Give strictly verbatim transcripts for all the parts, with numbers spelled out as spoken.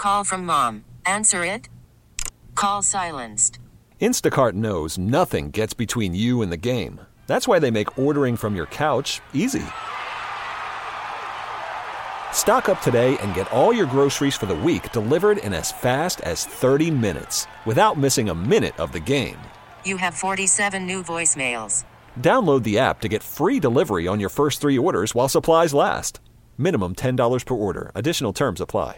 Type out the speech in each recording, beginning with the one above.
call from mom. Answer it. Call silenced. Instacart knows nothing gets between you and the game. That's why they make ordering from your couch easy. Stock up today and get all your groceries for the week delivered in as fast as thirty minutes without missing a minute of the game. You have forty-seven new voicemails. Download the app to get free delivery on your first three orders while supplies last. Minimum ten dollars per order. Additional terms apply.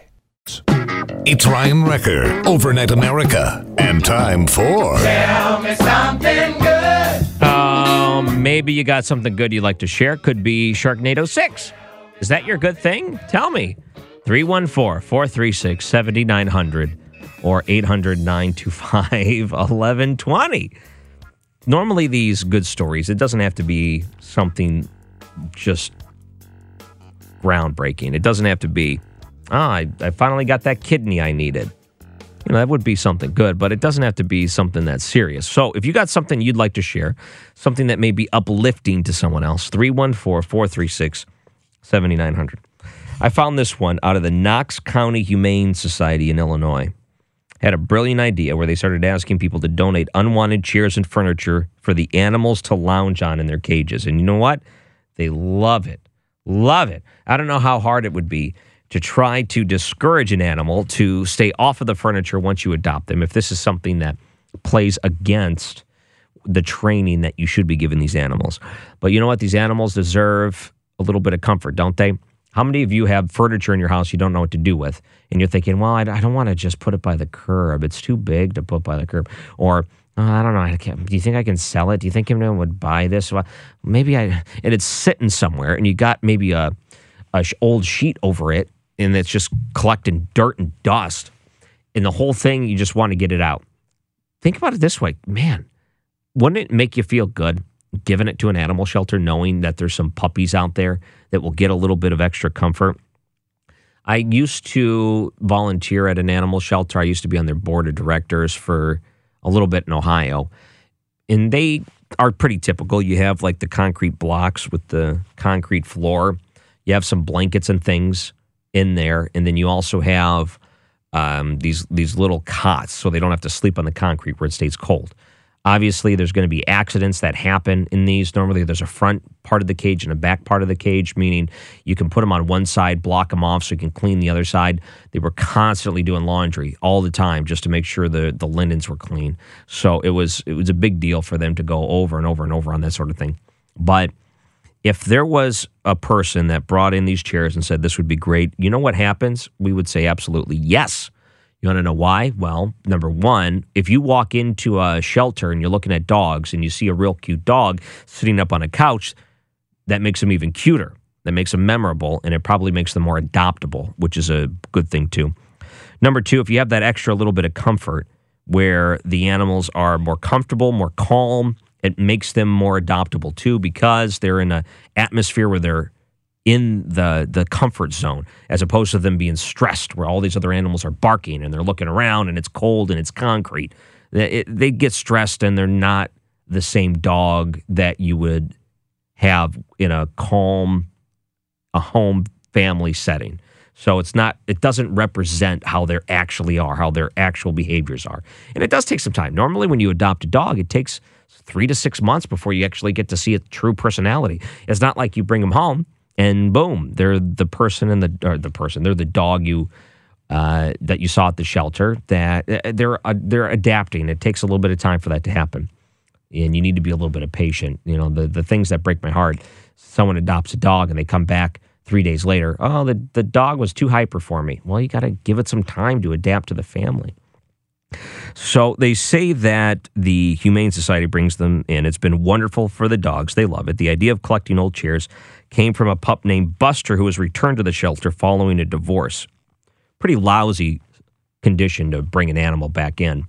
It's Ryan Wrecker, Overnight America, and time for... Tell me something good. Um, maybe you got something good you'd like to share. Could be Sharknado six. Is that your good thing? Tell me. three one four, four three six, seven nine zero zero or eight hundred, nine two five, one one two zero. Normally these good stories, it doesn't have to be something just groundbreaking. It doesn't have to be, ah, I, I finally got that kidney I needed. You know, that would be something good, but it doesn't have to be something that's serious. So if you got something you'd like to share, something that may be uplifting to someone else, three one four, four three six, seven nine zero zero. I found this one out of the Knox County Humane Society in Illinois. Had a brilliant idea where they started asking people to donate unwanted chairs and furniture for the animals to lounge on in their cages. And you know what? They love it. Love it. I don't know how hard it would be to try to discourage an animal to stay off of the furniture once you adopt them, if this is something that plays against the training that you should be giving these animals. But you know what? These animals deserve a little bit of comfort, don't they? How many of you have furniture in your house you don't know what to do with? And you're thinking, well, I, I don't want to just put it by the curb. It's too big to put by the curb. Or, oh, I don't know. I can't, do you think I can sell it? Do you think anyone would buy this? Well, maybe I... And it's sitting somewhere, and you got maybe a, a sh- old sheet over it, and it's just collecting dirt and dust. And the whole thing, you just want to get it out. Think about it this way. Man, wouldn't it make you feel good giving it to an animal shelter, knowing that there's some puppies out there that will get a little bit of extra comfort? I used to volunteer at an animal shelter. I used to be on their board of directors for a little bit in Ohio. And they are pretty typical. You have like the concrete blocks with the concrete floor. You have some blankets and things in there. And then you also have um, these, these little cots so they don't have to sleep on the concrete where it stays cold. Obviously, there's going to be accidents that happen in these. Normally, there's a front part of the cage and a back part of the cage, meaning you can put them on one side, block them off so you can clean the other side. They were constantly doing laundry all the time just to make sure the, the linens were clean. So it was it was a big deal for them to go over and over and over on that sort of thing. But if there was a person that brought in these chairs and said this would be great, you know what happens? We would say absolutely yes. You want to know why? Well, number one, if you walk into a shelter and you're looking at dogs and you see a real cute dog sitting up on a couch, that makes them even cuter. That makes them memorable, and it probably makes them more adoptable, which is a good thing too. Number two, if you have that extra little bit of comfort where the animals are more comfortable, more calm, it makes them more adoptable too because they're in an atmosphere where they're in the the comfort zone, as opposed to them being stressed where all these other animals are barking and they're looking around and it's cold and it's concrete. It, they get stressed and they're not the same dog that you would have in a calm, a home family setting. So it's not, it doesn't represent how they actually are, how their actual behaviors are. And it does take some time. Normally when you adopt a dog, it takes three to six months before you actually get to see a true personality. It's not like you bring them home and boom, they're the person in the or the person. They're the dog you uh, that you saw at the shelter. That uh, they're uh, they're adapting. It takes a little bit of time for that to happen, and you need to be a little bit of patient. You know, the the things that break my heart. Someone adopts a dog and they come back three days later. Oh, the the dog was too hyper for me. Well, you got to give it some time to adapt to the family. So they say that the Humane Society brings them in. It's been wonderful for the dogs. They love it. The idea of collecting old chairs came from a pup named Buster who was returned to the shelter following a divorce. Pretty lousy condition to bring an animal back in.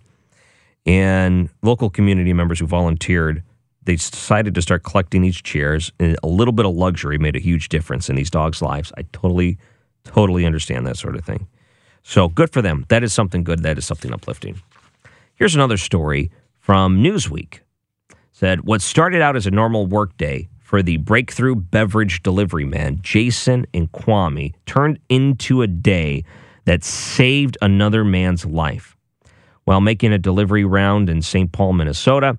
And local community members who volunteered, they decided to start collecting these chairs. And a little bit of luxury made a huge difference in these dogs' lives. I totally, totally understand that sort of thing. So good for them. That is something good. That is something uplifting. Here's another story from Newsweek. It said, what started out as a normal workday for the breakthrough beverage delivery man, Jason and Kwame, turned into a day that saved another man's life. While making a delivery round in Saint Paul, Minnesota,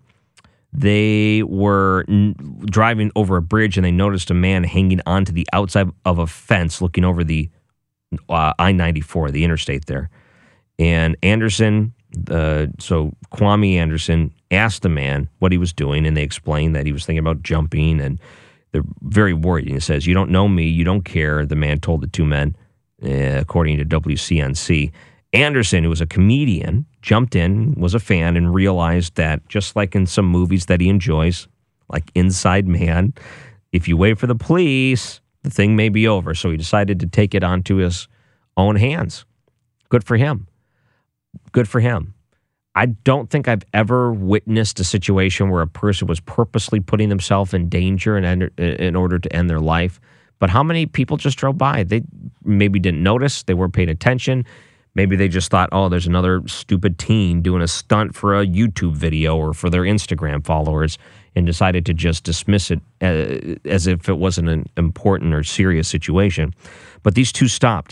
they were n- driving over a bridge and they noticed a man hanging onto the outside of a fence looking over the uh, I ninety-four, the interstate there. And Anderson, uh, so Kwame Anderson, asked the man what he was doing, and they explained that he was thinking about jumping, and they're very worried. And he says, "You don't know me, you don't care," the man told the two men, uh, according to W C N C. Anderson, who was a comedian, jumped in, was a fan, and realized that just like in some movies that he enjoys, like Inside Man, if you wait for the police, the thing may be over. So he decided to take it onto his own hands. Good for him. Good for him. I don't think I've ever witnessed a situation where a person was purposely putting themselves in danger in, in order to end their life. But how many people just drove by? They maybe didn't notice. They weren't paying attention. Maybe they just thought, oh, there's another stupid teen doing a stunt for a YouTube video or for their Instagram followers, and decided to just dismiss it as, as if it wasn't an important or serious situation. But these two stopped,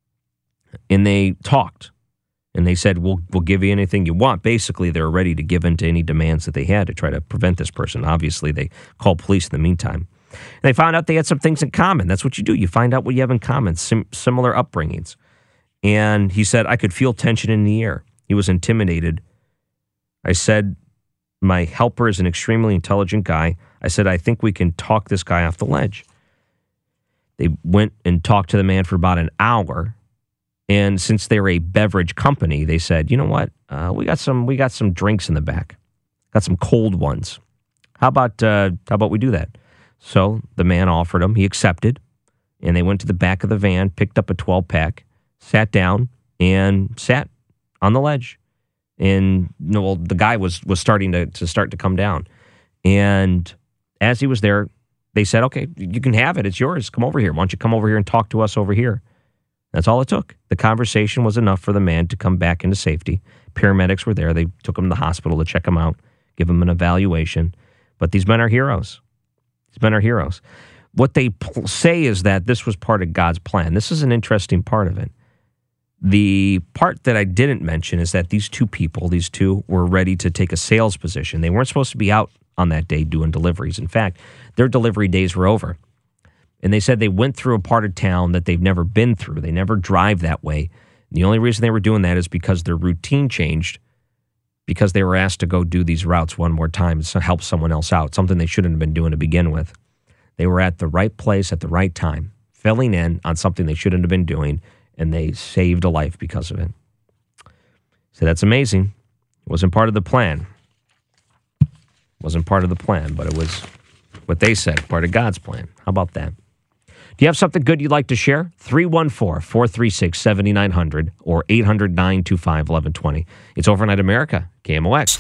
and they talked, and they said, we'll, we'll give you anything you want. Basically, they were ready to give in to any demands that they had to try to prevent this person. Obviously, they called police in the meantime. And they found out they had some things in common. That's what you do. You find out what you have in common, sim- similar upbringings. And he said, I could feel tension in the air. He was intimidated. I said, my helper is an extremely intelligent guy. I said, I think we can talk this guy off the ledge. They went and talked to the man for about an hour. And since they were a beverage company, they said, you know what? Uh, we got some we got some drinks in the back. Got some cold ones. How about uh, how about we do that? So the man offered him. He accepted. And they went to the back of the van, picked up a twelve-pack, sat down, and sat on the ledge. And you know, well, the guy was was starting to, to start to come down. And as he was there, they said, okay, you can have it. It's yours. Come over here. Why don't you come over here and talk to us over here? That's all it took. The conversation was enough for the man to come back into safety. Paramedics were there. They took him to the hospital to check him out, give him an evaluation. But these men are heroes. These men are heroes. What they pl- say is that this was part of God's plan. This is an interesting part of it. The part that I didn't mention is that these two people, these two, were ready to take a sales position. They weren't supposed to be out on that day doing deliveries. In fact, their delivery days were over. And they said they went through a part of town that they've never been through. They never drive that way. And the only reason they were doing that is because their routine changed, because they were asked to go do these routes one more time to help someone else out, something they shouldn't have been doing to begin with. They were at the right place at the right time, filling in on something they shouldn't have been doing, and they saved a life because of it. So that's amazing. It wasn't part of the plan. It wasn't part of the plan, but it was what they said, part of God's plan. How about that? Do you have something good you'd like to share? three one four, four three six, seven nine zero zero or eight hundred, nine two five, one one two zero. It's Overnight America, K M O X.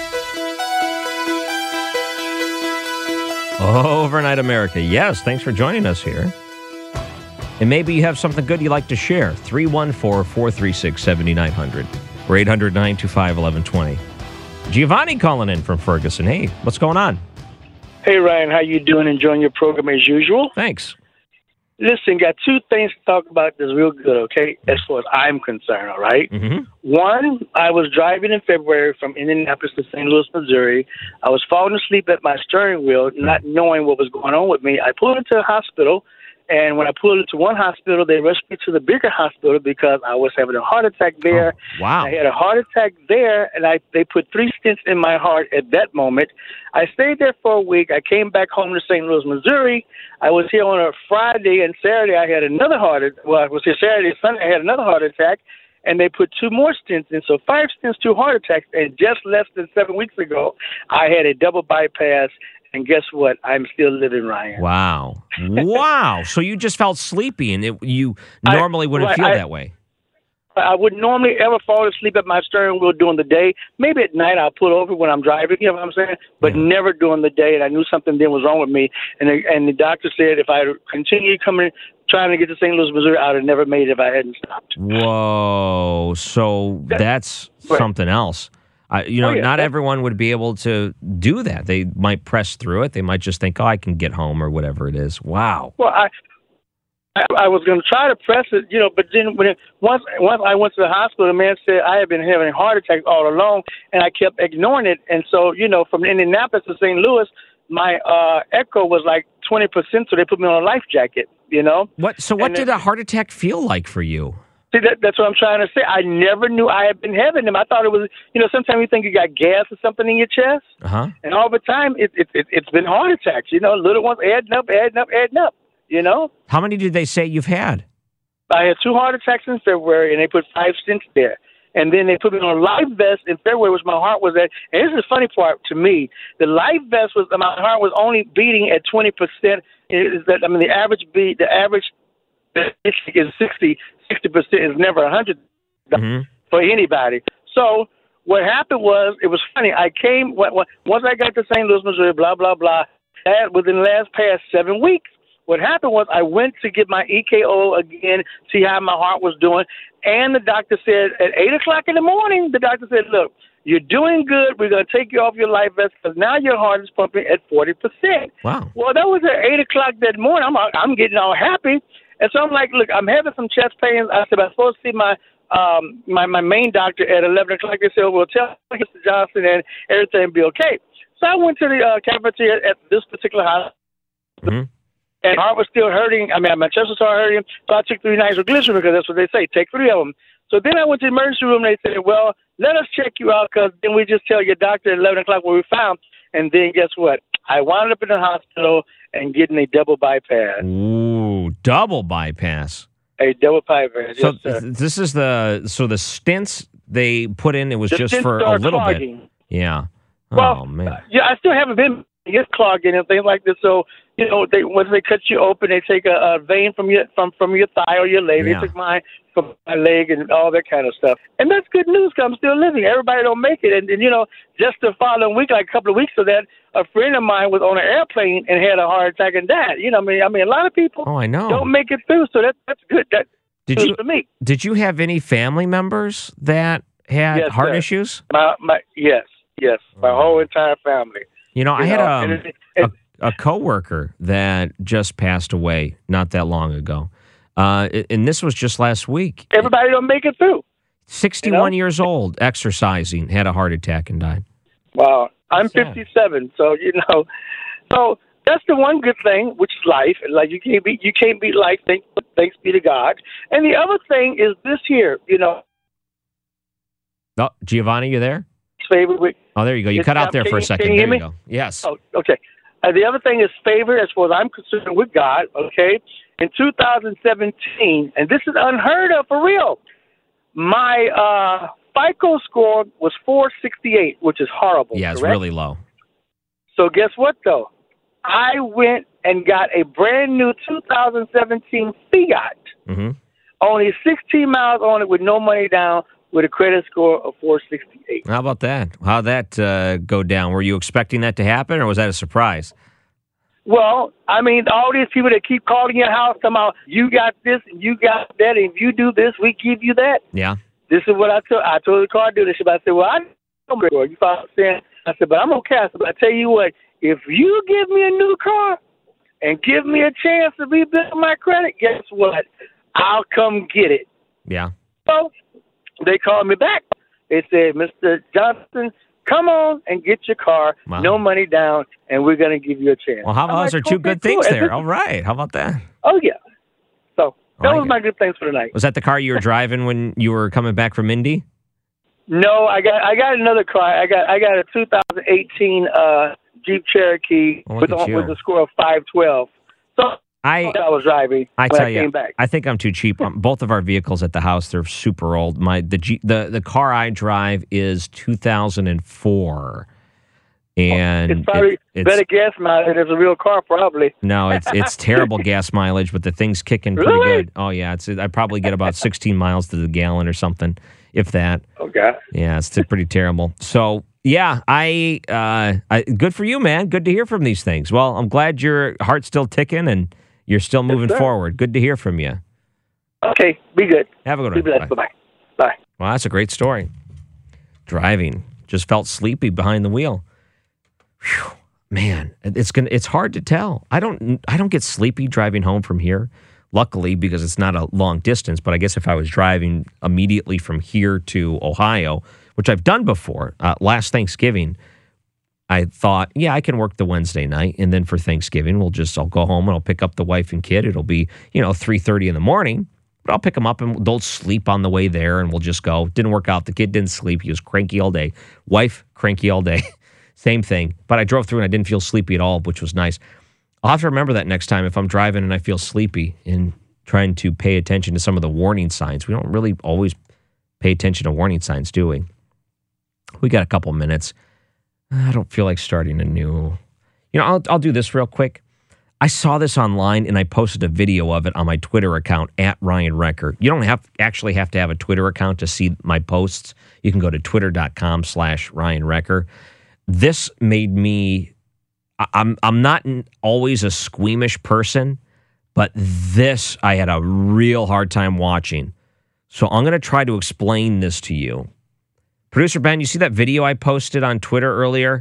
Overnight America. Yes, thanks for joining us here. And maybe you have something good you'd like to share. three one four, four three six, seven nine zero zero or eight hundred, nine two five, one one two zero. Giovanni calling in from Ferguson. Hey, what's going on? Hey, Ryan. How you doing? Enjoying your program as usual? Thanks. Listen, got two things to talk about that's real good, okay, as far as I'm concerned, all right? Mm-hmm. One, I was driving in February from Indianapolis to Saint Louis, Missouri. I was falling asleep at my steering wheel, not knowing what was going on with me. I pulled into a hospital, and when I pulled into one hospital, they rushed me to the bigger hospital because I was having a heart attack there. Oh, wow. I had a heart attack there, and I they put three stents in my heart at that moment. I stayed there for a week. I came back home to Saint Louis, Missouri. I was here on a Friday, and Saturday I had another heart attack. Well, I was here Saturday, Sunday I had another heart attack, and they put two more stents in. So five stents, two heart attacks, and just less than seven weeks ago, I had a double bypass. And guess what? I'm still living, Ryan. Wow. Wow. So you just felt sleepy, and it, you normally I, wouldn't right, feel I, that way. I wouldn't normally ever fall asleep at my steering wheel during the day. Maybe at night I'll pull over when I'm driving, you know what I'm saying? But yeah. Never during the day, and I knew something then was wrong with me. And the, and the doctor said if I continued coming, trying to get to Saint Louis, Missouri, I would have never made it if I hadn't stopped. Whoa. So that's right. Something else. Uh, you know, oh, yeah. Not everyone would be able to do that. They might press through it. They might just think, oh, I can get home or whatever it is. Wow. Well, I I, I was going to try to press it, you know, but then when it, once once I went to the hospital, the man said I had been having heart attacks all along, and I kept ignoring it. And so, you know, from Indianapolis to Saint Louis, my uh, echo was like twenty percent, so they put me on a life jacket, you know. What? So what And did then- a heart attack feel like for you? See, that, that's what I'm trying to say. I never knew I had been having them. I thought it was, you know, sometimes you think you got gas or something in your chest, Uh-huh. and all the time it, it, it, it's been heart attacks, you know, little ones adding up, adding up, adding up, you know. How many did they say you've had? I had two heart attacks in February, and they put five stents there. And then they put me on a life vest in February, which my heart was at. And this is the funny part to me. The life vest was, my heart was only beating at twenty percent. Is that, I mean, the average beat, the average is sixty. sixty percent is never one hundred Mm-hmm. for anybody. So what happened was, it was funny. I came, once I got to Saint Louis, Missouri, blah, blah, blah, that within the last past seven weeks, what happened was I went to get my E K O again, see how my heart was doing, and the doctor said at eight o'clock in the morning, the doctor said, look, you're doing good. We're going to take you off your life vest because now your heart is pumping at forty percent. Wow. Well, that was at eight o'clock that morning. I'm, I'm getting all happy. And so I'm like, look, I'm having some chest pains. I said, I'm supposed to see my um, my, my main doctor at eleven o'clock. They said, well, tell Mister Johnson and everything will be okay. So I went to the uh, cafeteria at this particular hospital. Mm-hmm. And my heart was still hurting. I mean, my chest was still hurting. So I took three nights of glycerin because that's what they say. Take three of them. So then I went to the emergency room. And they said, well, let us check you out because then we just tell your doctor at eleven o'clock what we found. And then guess what? I wound up in the hospital and getting a double bypass. Ooh, double bypass. A double bypass. So Yes, sir. th- this is the so the stents they put in. It was The just stents for a are little clogging. bit. Yeah. Well, oh man. yeah, I still haven't been get clogging and things like this. So you know, they once they cut you open, they take a, a vein from your from from your thigh or your leg. Yeah. They took mine from my leg and all that kind of stuff. And that's good news because I'm still living. Everybody don't make it. And, and you know, just the following week, like a couple of weeks of that, a friend of mine was on an airplane and had a heart attack and died. You know, what I mean, I mean, a lot of people Oh, I know. don't make it through. So that that's good. That Did good you for me. did you have any family members that had Yes, heart sir. issues? My my yes yes my whole entire family. You know, I You had know, um, and it- it- a, a coworker that just passed away not that long ago. Uh, and this was just last week. Everybody don't make it through. sixty-one you know? years old, exercising, had a heart attack and died. Wow. I'm Sad. fifty-seven, so you know, so that's the one good thing, which is life. Like you can't beat, you can't beat life. Thanks, thanks be to God. And the other thing is this here, you know, Oh, Giovanni, you there? favorite. With, Oh, there you go. You It's- cut out um, there can for a you- second. can you There hear you me? go. Yes. oh, okay. Uh, the other thing is favor, as far as I'm concerned, with God. Okay, in two thousand seventeen, and this is unheard of for real. My uh, FICO score was four sixty-eight, which is horrible. Yeah, it's correct? really low. So guess what, though? I went and got a brand new two thousand seventeen Fiat. hmm Only sixteen miles on it with no money down with a credit score of four sixty-eight. How about that? How'd that uh, go down? Were you expecting that to happen, or was that a surprise? Well, I mean, all these people that keep calling your house, talking about, you got this and you got that, and if you do this, we give you that. Yeah. This is what I told I told the car dealership. I said, well, I know you follow what I'm saying? I said, but I'm okay. I said, but I tell you what, if you give me a new car and give me a chance to rebuild my credit, guess what? I'll come get it. Yeah. So they called me back. They said, Mister Johnson, come on and get your car, Wow. no money down, and we're going to give you a chance. Well, how I'm those like, are two okay, good cool. things And there. this- All right. How about that? Oh, yeah. So that I was get my it. good things for the night. Was that the car you were driving when you were coming back from Indy? No, I got I got another car. I got I got a two thousand eighteen uh, Jeep Cherokee Oh, look with, at the, you. with the score of five twelve. So I I was driving I when tell I you, came back. I think I'm too cheap. Um, both of our vehicles at the house, they're super old. My the G, the the car I drive is two thousand four, and It's probably it- it's, better gas mileage than a real car, probably. no, it's it's terrible gas mileage, but the thing's kicking pretty Really? good. Oh yeah, it's I probably get about sixteen miles to the gallon or something, if that. Oh God. Yeah, it's t- pretty terrible. So yeah, I, uh, I good for you, man. Good to hear from these things. Well, I'm glad your heart's still ticking and you're still moving sir. forward. Good to hear from you. Okay, be good. Have a good Be one. blessed. Bye. Bye bye. Bye. Well, that's a great story. Driving, just felt sleepy behind the wheel. Whew, man, it's gonna. It's hard to tell. I don't. I don't get sleepy driving home from here. luckily, because it's not a long distance. But I guess if I was driving immediately from here to Ohio, which I've done before, uh, last Thanksgiving, I thought, yeah, I can work the Wednesday night. And then for Thanksgiving, we'll just, I'll go home and I'll pick up the wife and kid. It'll be, you know, three thirty in the morning. But I'll pick them up and they'll sleep on the way there and we'll just go. Didn't work out. The kid didn't sleep. He was cranky all day. Wife, cranky all day. Same thing. But I drove through and I didn't feel sleepy at all, which was nice. I'll have to remember that next time if I'm driving and I feel sleepy and trying to pay attention to some of the warning signs. We don't really always pay attention to warning signs, do we? We got a couple minutes. I don't feel like starting a new... You know, I'll, I'll do this real quick. I saw this online and I posted a video of it on my Twitter account at Ryan Recker. You don't have actually have to have a Twitter account to see my posts. You can go to twitter.com slash Ryan Recker. This made me, I'm I'm not always a squeamish person, but this I had a real hard time watching. So I'm going to try to explain this to you. Producer Ben, you see that video I posted on Twitter earlier?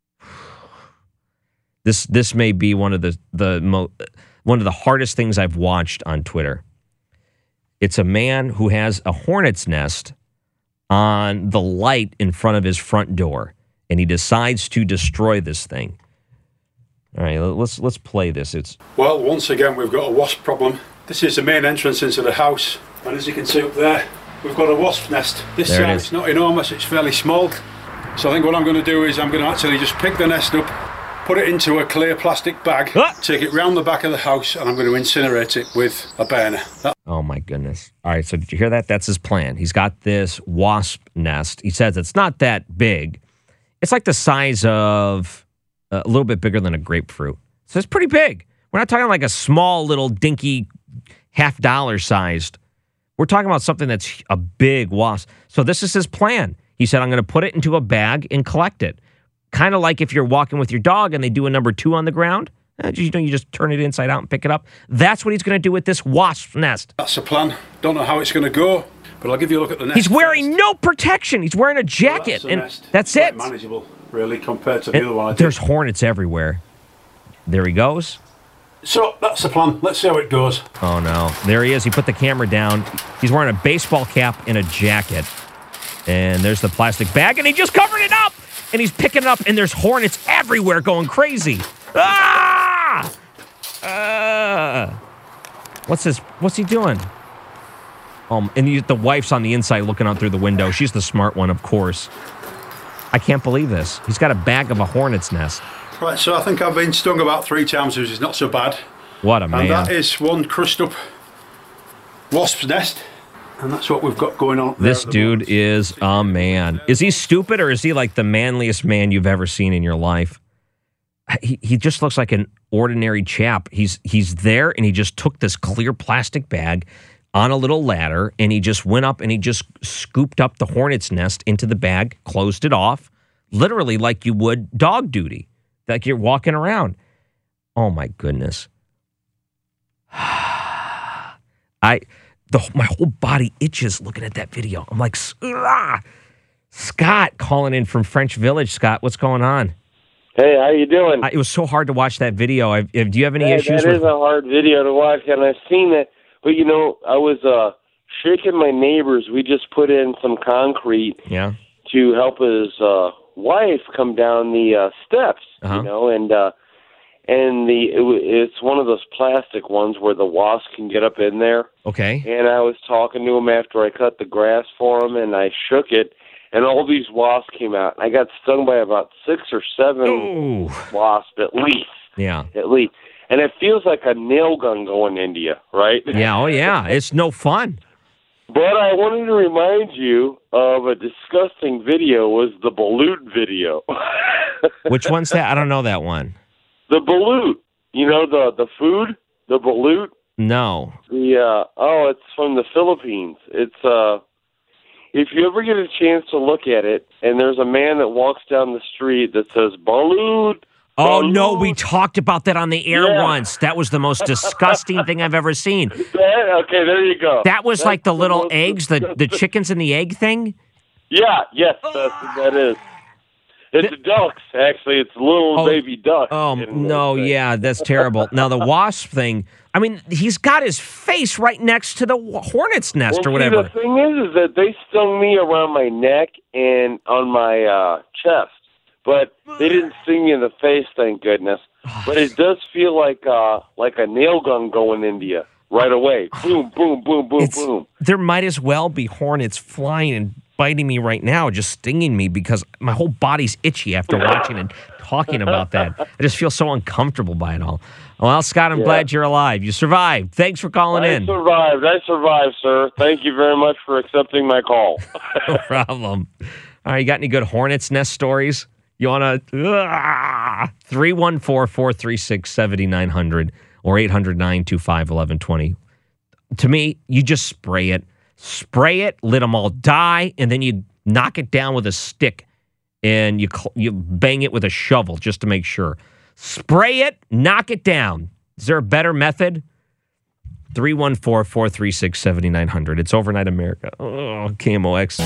This this may be one of the the mo- one of the hardest things I've watched on Twitter. It's a man who has a hornet's nest on the light in front of his front door, and he decides to destroy this thing. All right, let's let's play this. It's well, once again we've got a wasp problem. This is the main entrance into the house, and as you can see up there, we've got a wasp nest. This size, not enormous, it's fairly small. So I think what I'm going to do is I'm going to actually just pick the nest up, put it into a clear plastic bag, ah! take it round the back of the house, and I'm going to incinerate it with a burner. That- oh my goodness. All right, so did you hear that? That's his plan. He's got this wasp nest. He says it's not that big. It's like the size of uh, a little bit bigger than a grapefruit. So it's pretty big. We're not talking like a small little dinky half dollar sized. We're talking about something that's a big wasp. So this is his plan. He said, I'm going to put it into a bag and collect it. Kind of like if you're walking with your dog and they do a number two on the ground. Uh, you know, you just turn it inside out and pick it up. That's what he's going to do with this wasp nest. That's the plan. Don't know how it's going to go, but I'll give you a look at the nest. He's wearing first. no protection. He's wearing a jacket, well, that's and that's it's it. Manageable, really, compared to the and other one. I there's hornets everywhere. There he goes. So that's the plan. Let's see how it goes. Oh no, there he is. He put the camera down. He's wearing a baseball cap and a jacket, and there's the plastic bag, and he just covered it up. And he's picking it up, and there's hornets everywhere going crazy. Ah! Uh, what's this? What's he doing? Um, and you, the wife's on the inside looking out through the window. She's the smart one, of course. I can't believe this. He's got a bag of a hornet's nest. Right, so I think I've been stung about three times, which is not so bad. What a man. And that is one crushed up wasp's nest. And that's what we've got going on. This dude moment. is a man. Is he stupid or is he like the manliest man you've ever seen in your life? He he just looks like an ordinary chap. He's he's there and he just took this clear plastic bag on a little ladder and he just went up and he just scooped up the hornet's nest into the bag, closed it off, literally like you would dog duty, like you're walking around. Oh my goodness. I... The, my whole body itches looking at that video. I'm like, ah! Scott calling in from French Village. Scott, what's going on? Hey, how you doing? Uh, it was so hard to watch that video. I've, if, do you have any hey, issues that with... That is a hard video to watch, and I've seen it. But, you know, I was uh, shaking my neighbors. We just put in some concrete yeah. to help his uh, wife come down the uh, steps, uh-huh. you know, and... Uh, And the it, it's one of those plastic ones where the wasp can get up in there. Okay. And I was talking to him after I cut the grass for him, and I shook it, and all these wasps came out. I got stung by about six or seven Ooh. wasps at least. Yeah. At least. And it feels like a nail gun going into you, right? Yeah, oh yeah. It's no fun. But I wanted to remind you of a disgusting video, was the balut video. Which one's that? I don't know that one. The balut, you know, the, the food, the balut. No. The uh, oh, it's from the Philippines. It's uh, if you ever get a chance to look at it, and there's a man that walks down the street that says balut. Oh balut. no, we talked about that on the air yeah. once. That was the most disgusting thing I've ever seen. That, okay, there you go. That was that's like the, the little most, eggs, the the chickens in the egg thing. Yeah. Yes, that's, that is. It's the, ducks, actually. It's little oh, baby ducks. Oh, no, yeah, that's terrible. Now, the wasp thing, I mean, he's got his face right next to the hornet's nest well, or whatever. See, the thing is, is that they stung me around my neck and on my uh, chest, but they didn't sting me in the face, thank goodness. But it does feel like uh, like a nail gun going into you right away. Boom, boom, boom, boom, It's, boom. There might as well be hornets flying and biting me right now, just stinging me because my whole body's itchy after watching and talking about that. I just feel so uncomfortable by it all. Well, Scott, I'm Yeah. glad you're alive. You survived. Thanks for calling I in. survived. I survived, sir. Thank you very much for accepting my call. No problem. All right, you got any good hornet's nest stories? You want to? three one four, four three six, seven nine zero zero or eight hundred, nine two five, one one two zero. To me, you just spray it. Spray it, let them all die, and then you knock it down with a stick and you cl- you bang it with a shovel just to make sure. Spray it, knock it down. Is there a better method? three one four, four three six, seven nine zero zero. It's Overnight America. Oh, K M O X.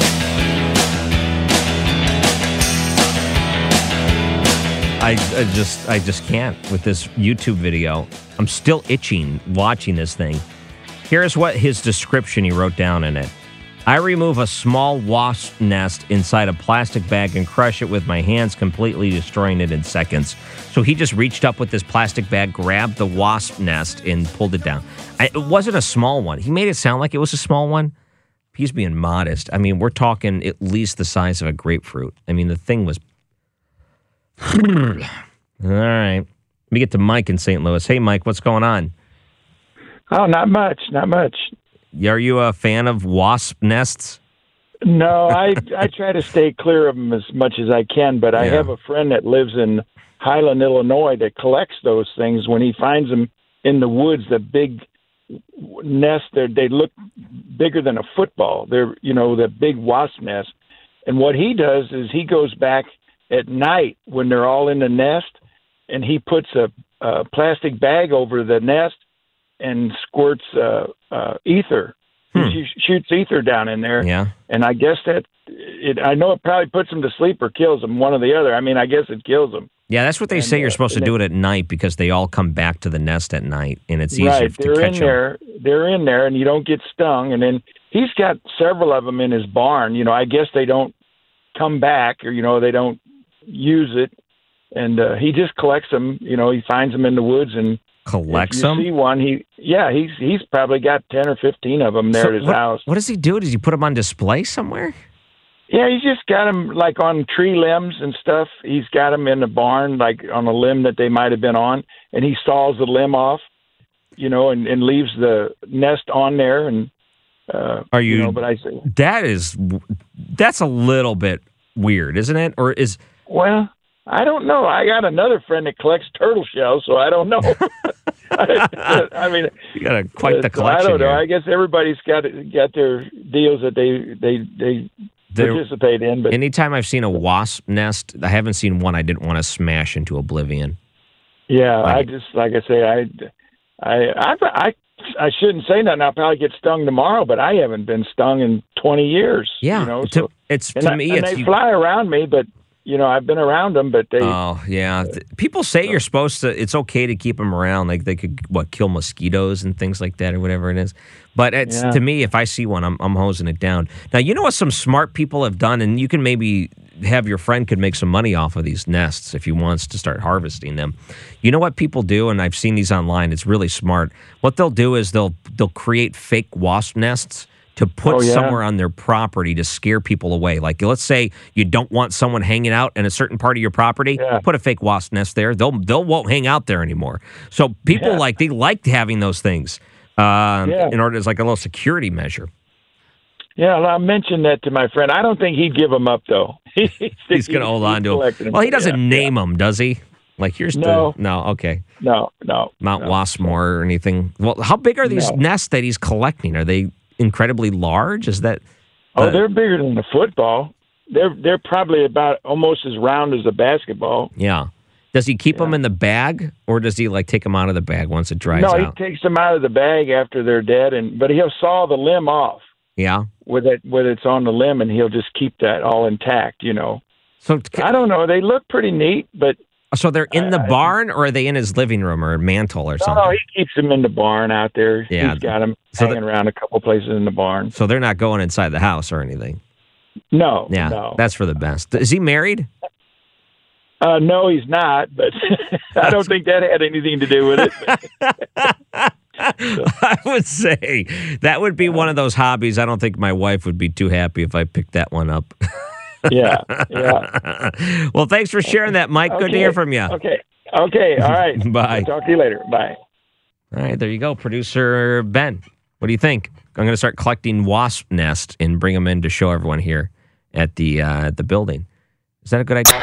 I, I just I just can't with this YouTube video. I'm still itching watching this thing. Here's what his description he wrote down in it. I remove a small wasp nest inside a plastic bag and crush it with my hands, completely destroying it in seconds. So he just reached up with this plastic bag, grabbed the wasp nest, and pulled it down. I, it wasn't a small one. He made it sound like it was a small one. He's being modest. I mean, we're talking at least the size of a grapefruit. I mean, the thing was... All right. Let me get to Mike in Saint Louis. Hey, Mike, what's going on? Oh, not much, not much. Are you a fan of wasp nests? No, I I try to stay clear of them as much as I can, but I Yeah. have a friend that lives in Highland, Illinois, that collects those things. When he finds them in the woods, the big nest, they look bigger than a football. They're, you know, the big wasp nest. And what he does is he goes back at night when they're all in the nest, and he puts a, a plastic bag over the nest and squirts uh, uh, ether. Hmm. He sh- shoots ether down in there. Yeah. And I guess that it, I know it probably puts them to sleep or kills them, one or the other. I mean, I guess it kills them. Yeah, that's what they And, say. You're uh, supposed to and do it- it at night because they all come back to the nest at night, and it's easier Right. to They're catch in them. there. They're in there, and you don't get stung. And then he's got several of them in his barn. You know, I guess they don't come back, or, you know, they don't use it. And uh, he just collects them. You know, he finds them in the woods and Collects if you them? see one, he yeah, he's he's probably got ten or fifteen of them there So at his what, house. what does he do? Does he put them on display somewhere? Yeah, he's just got them like on tree limbs and stuff. He's got them in the barn, like on a limb that they might have been on, and he saws the limb off, you know, and, and leaves the nest on there. And uh, Are you? you know, but I say, that is that's a little bit weird, isn't it? Or is well, I don't know. I got another friend that collects turtle shells, so I don't know. I mean, you got a, quite the so I collection don't know. here. I guess everybody's got got their deals that they they they There- participate in. But Anytime I've seen a wasp nest, I haven't seen one I didn't want to smash into oblivion. yeah, I Like- just like I say, I I I I, I shouldn't say nothing. I'll probably get stung tomorrow, but I haven't been stung in twenty years. Yeah, you know, to, so, it's and to I- me. and It's they you, fly around me, but you know, I've been around them, but they. oh yeah, Th- people say you're supposed to. It's okay to keep them around, like they could what kill mosquitoes and things like that or whatever it is. But it's Yeah. to me, if I see one, I'm I'm hosing it down. Now you know what some smart people have done, and you can maybe have your friend could make some money off of these nests if he wants to start harvesting them. You know what people do, and I've seen these online. It's really smart. What they'll do is they'll they'll create fake wasp nests to put Oh, yeah? somewhere on their property to scare people away. Like, let's say you don't want someone hanging out in a certain part of your property, Yeah. put a fake wasp nest there. They'll they'll won't hang out there anymore. So people Yeah. like they like having those things um, Yeah. in order as like a little security measure. Yeah, well, I mentioned that to my friend. I don't think he'd give them up though. He's going to hold on to them. Well, he doesn't Yeah, name them, does he? Like here's No. the no. Okay, No, no, Mount no. Wassmore or anything. Well, how big are these No. nests that he's collecting? Are they incredibly large? Is that Oh, uh, they're bigger than a football. They're they're probably about almost as round as a basketball. yeah? Does he keep them in the bag, or does he like take them out of the bag once it dries No, out? he takes them out of the bag after they're dead, and but he'll saw the limb off Yeah. with it with it's on the limb, and he'll just keep that all intact. You know, So I don't know. They look pretty neat, but So they're in the Uh, barn, or are they in his living room or mantle or No, something? no, he keeps them in the barn out there. Yeah. He's got them So hanging around a couple places in the barn. So they're not going inside the house or anything. No, Yeah, no. that's for the best. Is he married? Uh, no, he's not, but I don't think that had anything to do with it. I would say that would be one of those hobbies. I don't think my wife would be too happy if I picked that one up. Yeah, yeah. Well, thanks for sharing that, Mike. Good to Okay, hear from you. Okay, okay, all right. Bye. I'll talk to you later. Bye. All right, there you go. Producer Ben, what do you think? I'm going to start collecting wasp nests and bring them in to show everyone here at the uh, at the building. Is that a good idea?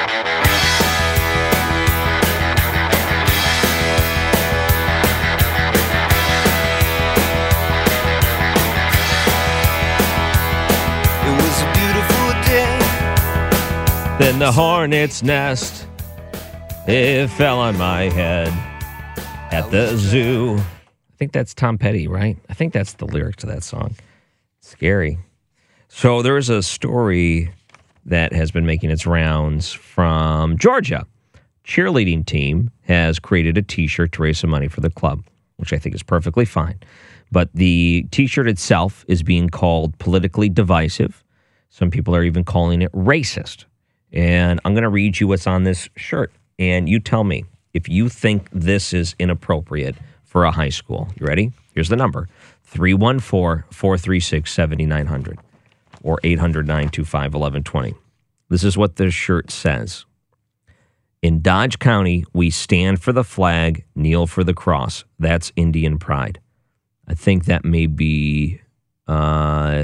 It was a beautiful day. Then the hornet's nest, it fell on my head at the zoo. I think that's Tom Petty, right? I think that's the lyric to that song. Scary. So there's a story that has been making its rounds from Georgia. Cheerleading team has created a T-shirt to raise some money for the club, which I think is perfectly fine. But the T-shirt itself is being called politically divisive. Some people are even calling it racist. And I'm going to read you what's on this shirt. And you tell me if you think this is inappropriate for a high school. You ready? Here's the number. three one four, four three six, seven nine zero zero or eight hundred, nine two five, one one two zero. This is what this shirt says. In Dodge County, we stand for the flag, kneel for the cross. That's Indian pride. I think that may be uh,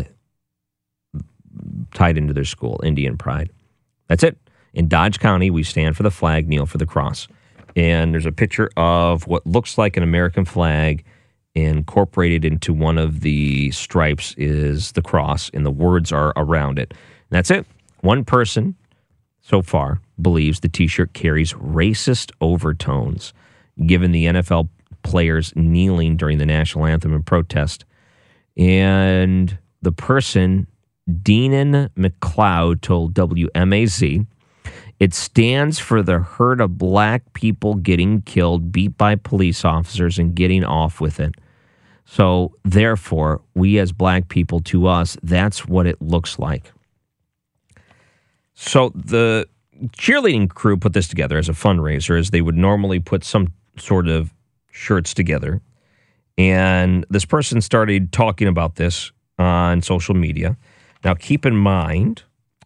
tied into their school, Indian pride. That's it. In Dodge County, we stand for the flag, kneel for the cross. And there's a picture of what looks like an American flag incorporated into one of the stripes is the cross, and the words are around it. And that's it. One person so far believes the T-shirt carries racist overtones, given the N F L players kneeling during the national anthem in protest. And the person, Deanan McLeod, told W M A Z, it stands for the hurt of black people getting killed, beat by police officers, and getting off with it. So, therefore, we as black people, to us, that's what it looks like. So, the cheerleading crew put this together as a fundraiser, as they would normally put some sort of shirts together. And this person started talking about this on social media. Now, keep in mind,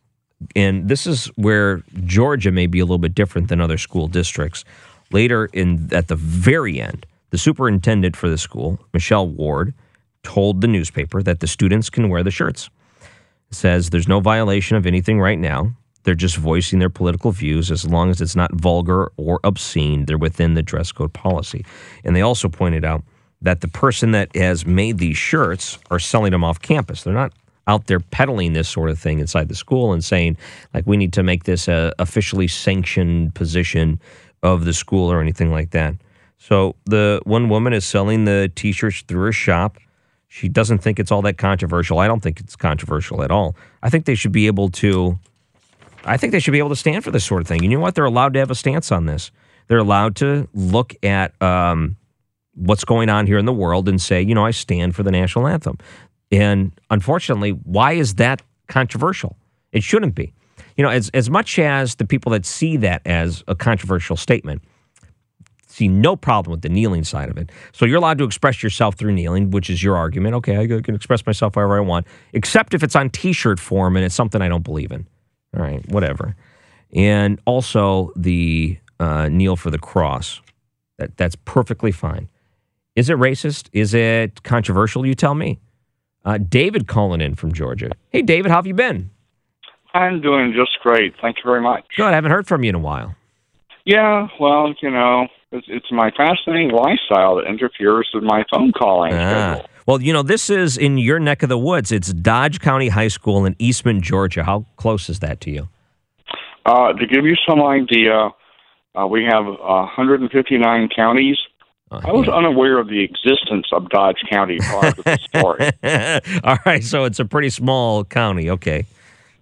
and this is where Georgia may be a little bit different than other school districts. Later, in at the very end, the superintendent for the school, Michelle Ward, told the newspaper that the students can wear the shirts. It says there's no violation of anything right now. They're just voicing their political views. As long as it's not vulgar or obscene, they're within the dress code policy. And they also pointed out that the person that has made these shirts are selling them off campus. They're not out there peddling this sort of thing inside the school and saying, like, we need to make this a officially sanctioned position of the school or anything like that. So the one woman is selling the T-shirts through her shop. She doesn't think it's all that controversial. I don't think it's controversial at all. I think they should be able to, I think they should be able to stand for this sort of thing. You know what? They're allowed to have a stance on this. They're allowed to look at um, what's going on here in the world and say, you know, I stand for the national anthem. And unfortunately, why is that controversial? It shouldn't be. You know, as as much as the people that see that as a controversial statement see no problem with the kneeling side of it. So you're allowed to express yourself through kneeling, which is your argument. Okay, I can express myself however I want, except if it's on T-shirt form and it's something I don't believe in. All right, whatever. And also the uh, kneel for the cross. That That's perfectly fine. Is it racist? Is it controversial? You tell me. Uh, David calling in from Georgia. Hey, David, how have you been? I'm doing just great. Thank you very much. Good. I haven't heard from you in a while. Yeah, well, you know, it's, it's my fascinating lifestyle that interferes with my phone calling ah. schedule. Well, you know, this is in your neck of the woods. It's Dodge County High School in Eastman, Georgia. How close is that to you? Uh, to give you some idea, uh, we have uh, one hundred fifty-nine counties. Uh, I was yeah. unaware of the existence of Dodge County prior to the story. All right, so it's a pretty small county. Okay.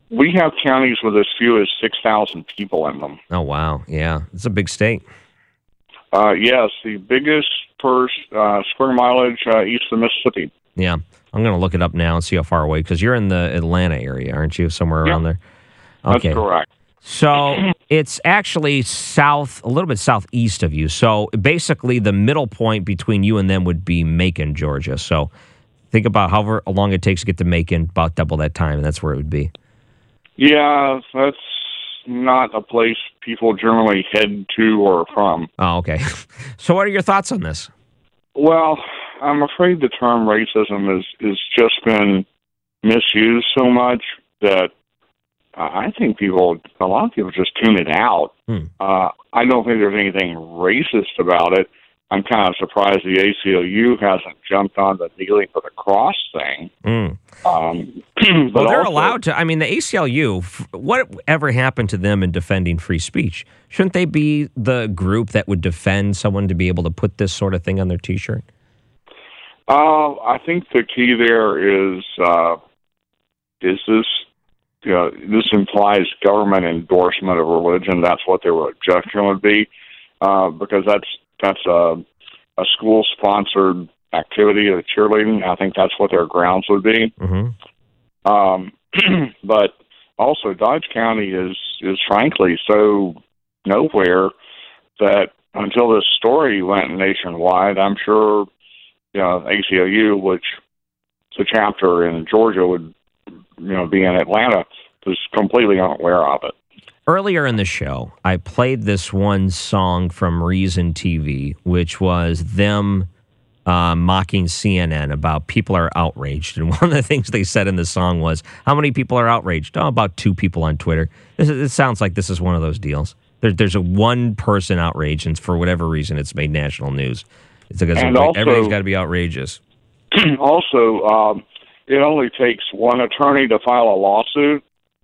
we have counties with as few as six thousand people in them. Oh, wow. Yeah. It's a big state. Uh, yes, the biggest per uh, square mileage uh, east of Mississippi. Yeah. I'm going to look it up now and see how far away, because you're in the Atlanta area, aren't you? Somewhere around yeah, there? Okay. That's correct. So it's actually south, a little bit southeast of you. So basically the middle point between you and them would be Macon, Georgia. So think about however long it takes to get to Macon, about double that time, and that's where it would be. Yeah, that's not a place people generally head to or from. Oh, okay. So what are your thoughts on this? Well, I'm afraid the term racism has, has just been misused so much that I think people, a lot of people just tune it out. Hmm. Uh, I don't think there's anything racist about it. I'm kind of surprised the A C L U hasn't jumped on the kneeling for the cross thing. Mm. Um, well, but they're also, allowed to. I mean, the A C L U, whatever happened to them in defending free speech? Shouldn't they be the group that would defend someone to be able to put this sort of thing on their T-shirt? Uh, I think the key there is, uh, is this, you know, this implies government endorsement of religion. That's what their objection would be, uh, because that's that's a, a school-sponsored activity of cheerleading. I think that's what their grounds would be. Mm-hmm. Um, but also, Dodge County is is frankly so nowhere that until this story went nationwide, I'm sure, you know, A C L U, which the chapter in Georgia would, you know, be in Atlanta, was completely unaware of it. Earlier in the show, I played this one song from Reason T V, which was them uh, mocking C N N about people are outraged. And one of the things they said in the song was, how many people are outraged? Oh, about two people on Twitter. This, it sounds like this is one of those deals. There, there's a one person outraged, and for whatever reason, it's made national news. It's because and also, everything's got to be outrageous. Also, um, it only takes one attorney to file a lawsuit,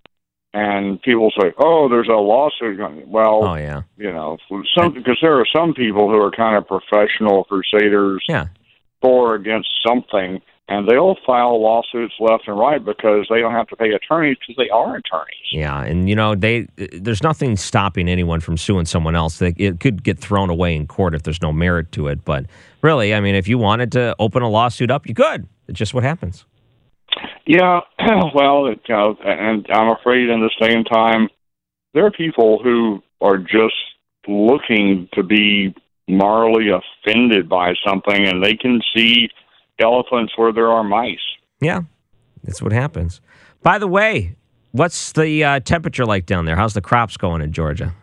and people say, "Oh, there's a lawsuit." Well, oh yeah, you know, some because there are some people who are kind of professional crusaders, yeah, for or against something, and they'll file lawsuits left and right because they don't have to pay attorneys because they are attorneys. Yeah, and you know, they there's nothing stopping anyone from suing someone else. They, it could get thrown away in court if there's no merit to it. But really, I mean, if you wanted to open a lawsuit up, you could. It's just what happens. Yeah, well, it, you know, and I'm afraid in the same time, there are people who are just looking to be morally offended by something, and they can see elephants where there are mice. Yeah, that's what happens. By the way, what's the uh, temperature like down there? How's the crops going in Georgia?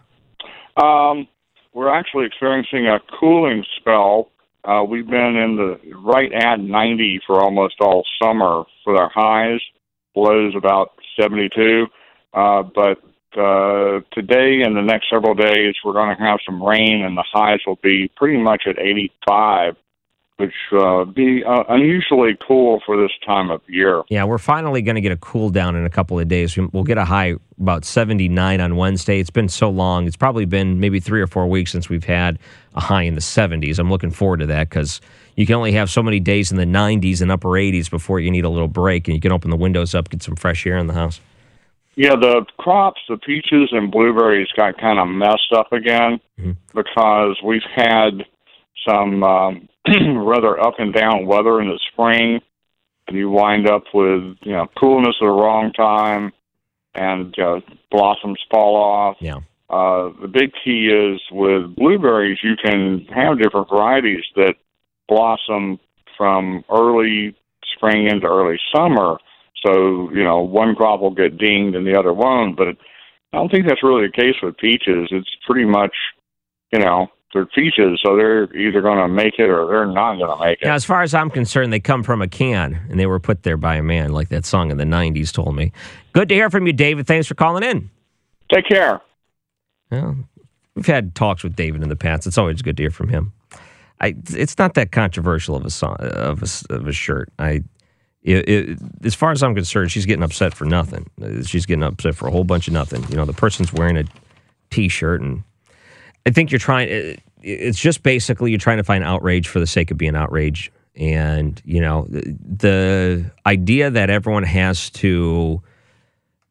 Um, we're actually experiencing a cooling spell. Uh, we've been in the right at ninety for almost all summer for our highs. Lows about seventy-two. Uh, but uh, today and the next several days, we're going to have some rain, and the highs will be pretty much at eighty-five, which uh, be uh, unusually cool for this time of year. Yeah, we're finally going to get a cool down in a couple of days. We'll get a high about seventy-nine on Wednesday. It's been so long. It's probably been maybe three or four weeks since we've had a high in the seventies. I'm looking forward to that because you can only have so many days in the nineties and upper eighties before you need a little break, and you can open the windows up, get some fresh air in the house. Yeah, the crops, the peaches and blueberries got kind of messed up again mm-hmm. because we've had some um, rather up and down weather in the spring, and you wind up with, you know, coolness at the wrong time, and uh, blossoms fall off. Yeah. Uh, the big key is with blueberries, you can have different varieties that blossom from early spring into early summer. So, you know, one crop will get dinged and the other won't. But I don't think that's really the case with peaches. It's pretty much, you know, they're peaches, so they're either going to make it or they're not going to make it. Yeah, as far as I'm concerned, they come from a can, and they were put there by a man, like that song in the nineties told me. Good to hear from you, David. Thanks for calling in. Take care. Well, we've had talks with David in the past. It's always good to hear from him. I, it's not that controversial of a song, of a, of a shirt. I, it, it, as far as I'm concerned, she's getting upset for nothing. She's getting upset for a whole bunch of nothing. You know, the person's wearing a T-shirt, and I think you're trying. It, it's just basically you're trying to find outrage for the sake of being outraged, and you know, the, the idea that everyone has to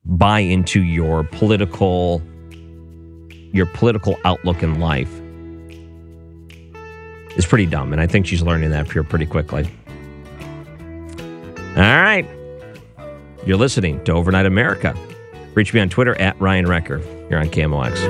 buy into your political your political outlook in life is pretty dumb. And I think she's learning that here pretty quickly. All right. You're listening to Overnight America. Reach me on Twitter at Ryan Wrecker. You're on K M O X.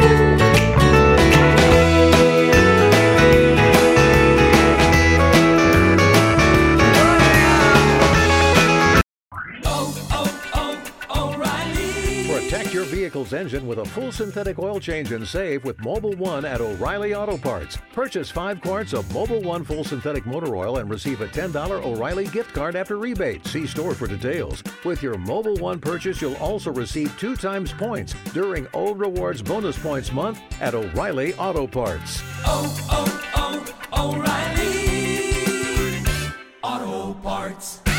Protect your vehicle's engine with a full synthetic oil change and save with Mobil one at O'Reilly Auto Parts. Purchase five quarts of Mobil one full synthetic motor oil and receive a ten dollars O'Reilly gift card after rebate. See store for details. With your Mobil one purchase, you'll also receive two times points during O Rewards Bonus Points Month at O'Reilly Auto Parts. Oh, oh, oh, O'Reilly Auto Parts.